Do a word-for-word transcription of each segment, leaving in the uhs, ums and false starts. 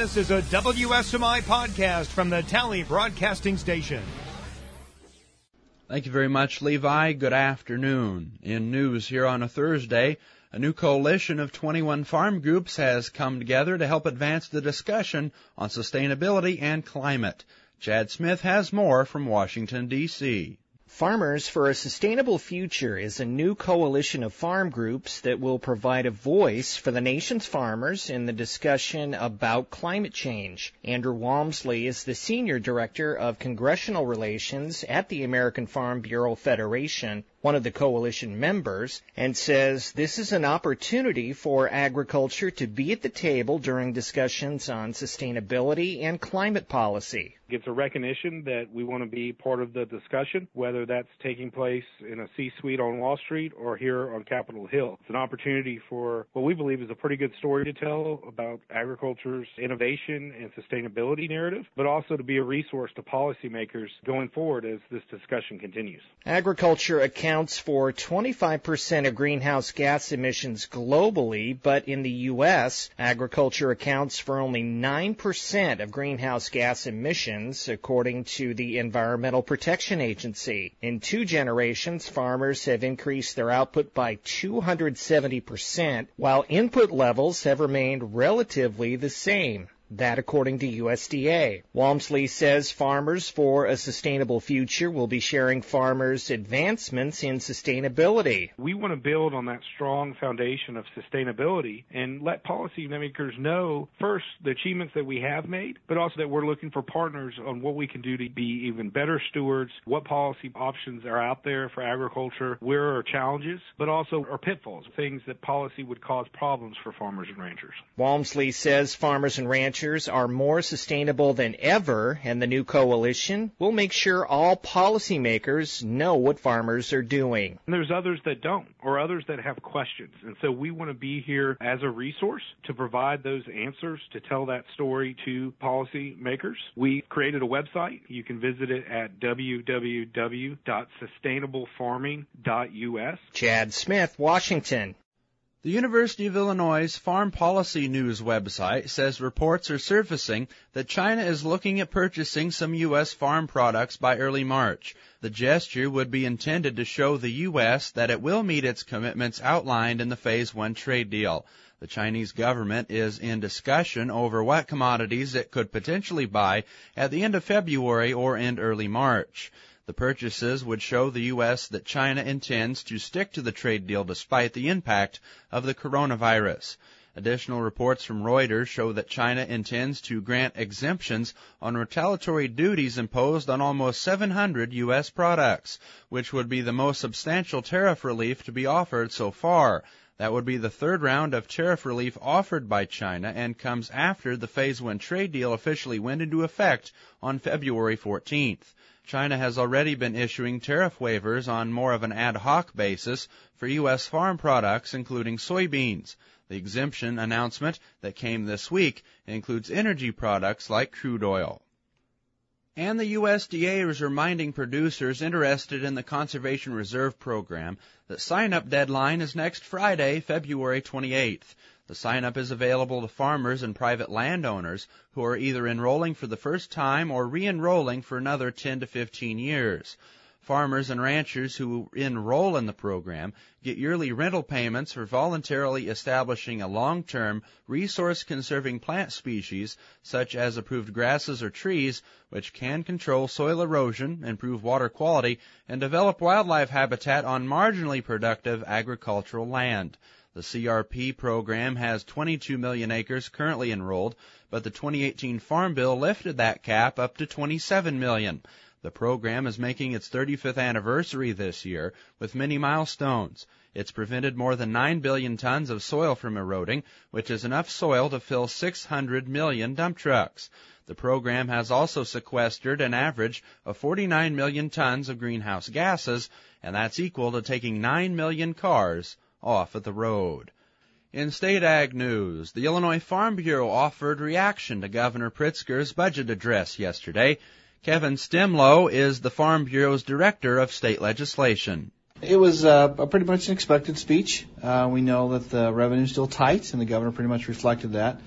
This is a W S M I podcast from the Tally Broadcasting Station. Thank you very much, Levi. Good afternoon. In news here on a Thursday, a new coalition of twenty-one farm groups has come together to help advance the discussion on sustainability and climate. Chad Smith has more from Washington, D C Farmers for a Sustainable Future is a new coalition of farm groups that will provide a voice for the nation's farmers in the discussion about climate change. Andrew Walmsley is the Senior Director of Congressional Relations at the American Farm Bureau Federation, one of the coalition members, and says this is an opportunity for agriculture to be at the table during discussions on sustainability and climate policy. It's a recognition that we want to be part of the discussion, whether that's taking place in a C-suite on Wall Street or here on Capitol Hill. It's an opportunity for what we believe is a pretty good story to tell about agriculture's innovation and sustainability narrative, but also to be a resource to policymakers going forward as this discussion continues. Agriculture accounts for twenty-five percent of greenhouse gas emissions globally, but in the U S, agriculture accounts for only nine percent of greenhouse gas emissions, according to the Environmental Protection Agency. In two generations, farmers have increased their output by two hundred seventy percent, while input levels have remained relatively the same. That according to U S D A. Walmsley says Farmers for a Sustainable Future will be sharing farmers' advancements in sustainability. We want to build on that strong foundation of sustainability and let policymakers know, first, the achievements that we have made, but also that we're looking for partners on what we can do to be even better stewards, what policy options are out there for agriculture, where are challenges, but also are pitfalls, things that policy would cause problems for farmers and ranchers. Walmsley says farmers and ranchers are more sustainable than ever, and the new coalition will make sure all policymakers know what farmers are doing. And there's others that don't, or others that have questions. And so we want to be here as a resource to provide those answers, to tell that story to policymakers. We created a website. You can visit it at w w w dot sustainable farming dot u s. Chad Smith, Washington. The University of Illinois' Farm Policy News website says reports are surfacing that China is looking at purchasing some U S farm products by early March. The gesture would be intended to show the U S that it will meet its commitments outlined in the Phase One trade deal. The Chinese government is in discussion over what commodities it could potentially buy at the end of February or in early March. The purchases would show the U S that China intends to stick to the trade deal despite the impact of the coronavirus. Additional reports from Reuters show that China intends to grant exemptions on retaliatory duties imposed on almost seven hundred U S products, which would be the most substantial tariff relief to be offered so far. That would be the third round of tariff relief offered by China and comes after the Phase One trade deal officially went into effect on February fourteenth. China has already been issuing tariff waivers on more of an ad hoc basis for U S farm products, including soybeans. The exemption announcement that came this week includes energy products like crude oil. And the U S D A is reminding producers interested in the Conservation Reserve Program that sign-up deadline is next Friday, February twenty-eighth. The sign-up is available to farmers and private landowners who are either enrolling for the first time or re-enrolling for another ten to fifteen years. Farmers and ranchers who enroll in the program get yearly rental payments for voluntarily establishing a long-term, resource-conserving plant species, such as approved grasses or trees, which can control soil erosion, improve water quality, and develop wildlife habitat on marginally productive agricultural land. The C R P program has twenty-two million acres currently enrolled, but the twenty eighteen Farm Bill lifted that cap up to twenty-seven million. The program is making its thirty-fifth anniversary this year with many milestones. It's prevented more than nine billion tons of soil from eroding, which is enough soil to fill six hundred million dump trucks. The program has also sequestered an average of forty-nine million tons of greenhouse gases, and that's equal to taking nine million cars off of the road. In state ag news, the Illinois Farm Bureau offered reaction to Governor Pritzker's budget address yesterday. Kevin Stemlow is the Farm Bureau's Director of State Legislation. It was uh, a pretty much an expected speech. Uh, we know that the revenue is still tight, and the governor pretty much reflected that.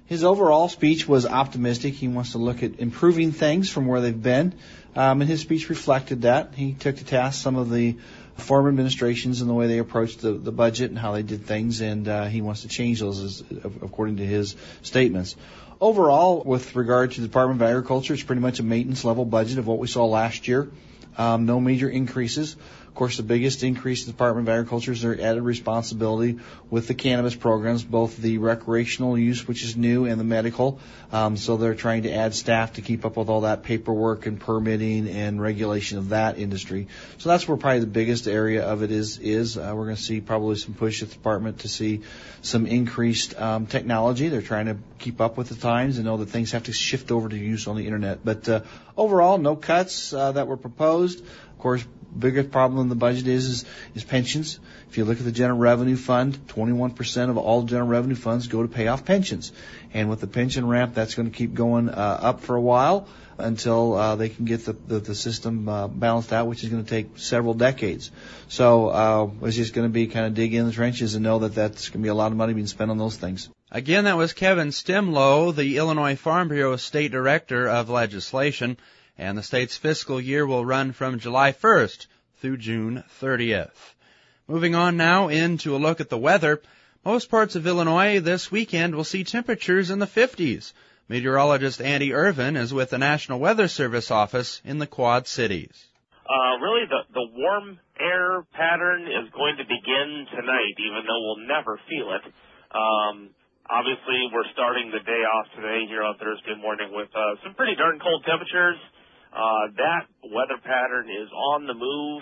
His overall speech was optimistic. He wants to look at improving things from where they've been, um, and his speech reflected that. He took to task some of the former administrations and the way they approached the, the budget and how they did things, and uh, he wants to change those, as, according to his statements. Overall, with regard to the Department of Agriculture, it's pretty much a maintenance-level budget of what we saw last year. Um, no major increases. Of course, the biggest increase in the Department of Agriculture is their added responsibility with the cannabis programs, both the recreational use, which is new, and the medical. Um, so they're trying to add staff to keep up with all that paperwork and permitting and regulation of that industry. So that's where probably the biggest area of it is. is. Uh, we're going to see probably some push at the department to see some increased um, technology. They're trying to keep up with the times and know that things have to shift over to use on the Internet. But uh, overall, no cuts uh, that were proposed. Of course, biggest problem in the budget is, is is pensions. If you look at the general revenue fund, twenty-one percent of all general revenue funds go to pay off pensions. And with the pension ramp, that's going to keep going uh, up for a while until uh, they can get the, the, the system uh, balanced out, which is going to take several decades. So uh, it's just going to be kind of dig in the trenches and know that that's going to be a lot of money being spent on those things. Again, that was Kevin Stimlow, the Illinois Farm Bureau State Director of Legislation. And the state's fiscal year will run from July first through June thirtieth. Moving on now into a look at the weather. Most parts of Illinois this weekend will see temperatures in the fifties. Meteorologist Andy Irvin is with the National Weather Service office in the Quad Cities. Uh, really, the, the warm air pattern is going to begin tonight, even though we'll never feel it. Um, obviously, we're starting the day off today here on Thursday morning with uh, some pretty darn cold temperatures. Uh, that weather pattern is on the move.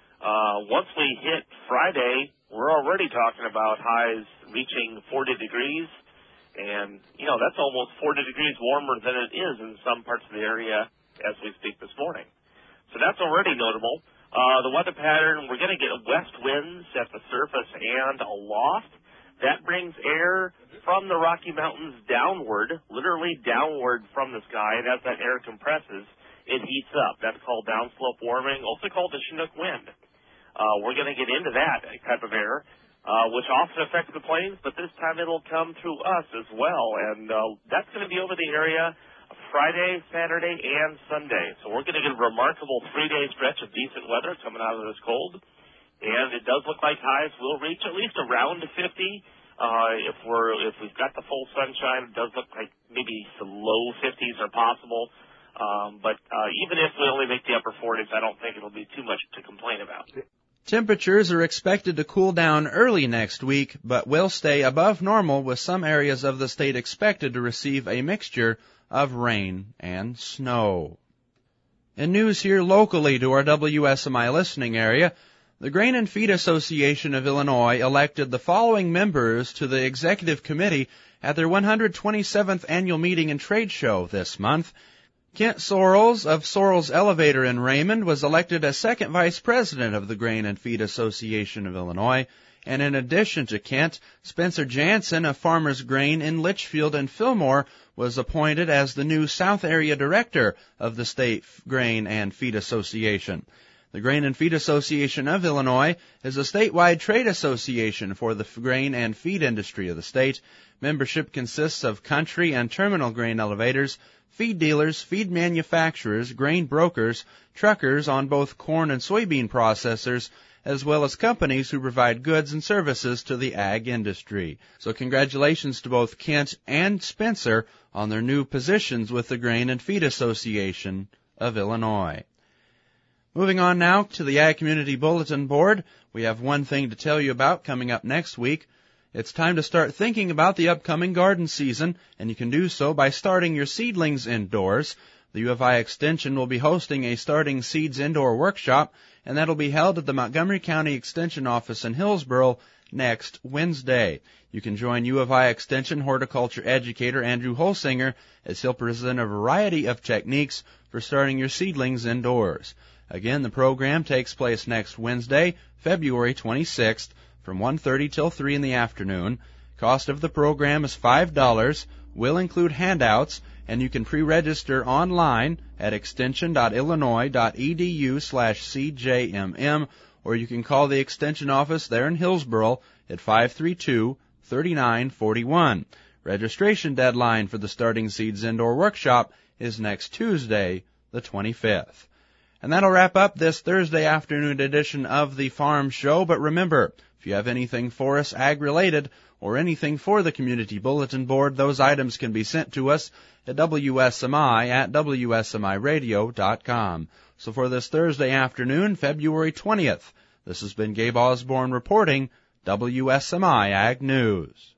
Uh, once we hit Friday, we're already talking about highs reaching forty degrees. And, you know, that's almost forty degrees warmer than it is in some parts of the area as we speak this morning. So that's already notable. Uh, the weather pattern, we're going to get west winds at the surface and aloft. That brings air from the Rocky Mountains downward, literally downward from the sky. And as that air compresses, it heats up. That's called downslope warming, also called the Chinook wind. Uh, we're going to get into that type of air, uh, which often affects the plains, but this time it'll come through us as well. And uh, that's going to be over the area Friday, Saturday, and Sunday. So we're going to get a remarkable three-day stretch of decent weather coming out of this cold. And it does look like highs will reach at least around fifty. Uh, if we're if we've got the full sunshine, it does look like maybe some low fifties are possible. Um, but uh, even if we only make the upper forties, I don't think it'll be too much to complain about. Temperatures are expected to cool down early next week, but will stay above normal with some areas of the state expected to receive a mixture of rain and snow. In news here locally to our W S M I listening area, the Grain and Feed Association of Illinois elected the following members to the Executive Committee at their one hundred twenty-seventh annual meeting and trade show this month. Kent Sorrells of Sorrells Elevator in Raymond was elected as second vice president of the Grain and Feed Association of Illinois. And in addition to Kent, Spencer Jansen of Farmers Grain in Litchfield and Fillmore was appointed as the new South Area Director of the State Grain and Feed Association. The Grain and Feed Association of Illinois is a statewide trade association for the grain and feed industry of the state. Membership consists of country and terminal grain elevators, feed dealers, feed manufacturers, grain brokers, truckers on both corn and soybean processors, as well as companies who provide goods and services to the ag industry. So congratulations to both Kent and Spencer on their new positions with the Grain and Feed Association of Illinois. Moving on now to the Ag Community Bulletin Board, we have one thing to tell you about coming up next week. It's time to start thinking about the upcoming garden season, and you can do so by starting your seedlings indoors. The U of I Extension will be hosting a Starting Seeds Indoor Workshop, and that'll be held at the Montgomery County Extension Office in Hillsboro next Wednesday. You can join U of I Extension horticulture educator Andrew Holsinger as he'll present a variety of techniques for starting your seedlings indoors. Again, the program takes place next Wednesday, February twenty-sixth, from one thirty till three in the afternoon. Cost of the program is five dollars, will include handouts, and you can pre-register online at extension.illinois.edu slash CJMM, or you can call the Extension office there in Hillsboro at five three two, three nine four one. Registration deadline for the Starting Seeds Indoor Workshop is next Tuesday, the twenty-fifth. And that'll wrap up this Thursday afternoon edition of the Farm Show. But remember, if you have anything for us ag-related or anything for the Community Bulletin Board, those items can be sent to us at W S M I at W S M I radio dot com. So for this Thursday afternoon, February twentieth, this has been Gabe Osborne reporting W S M I Ag News.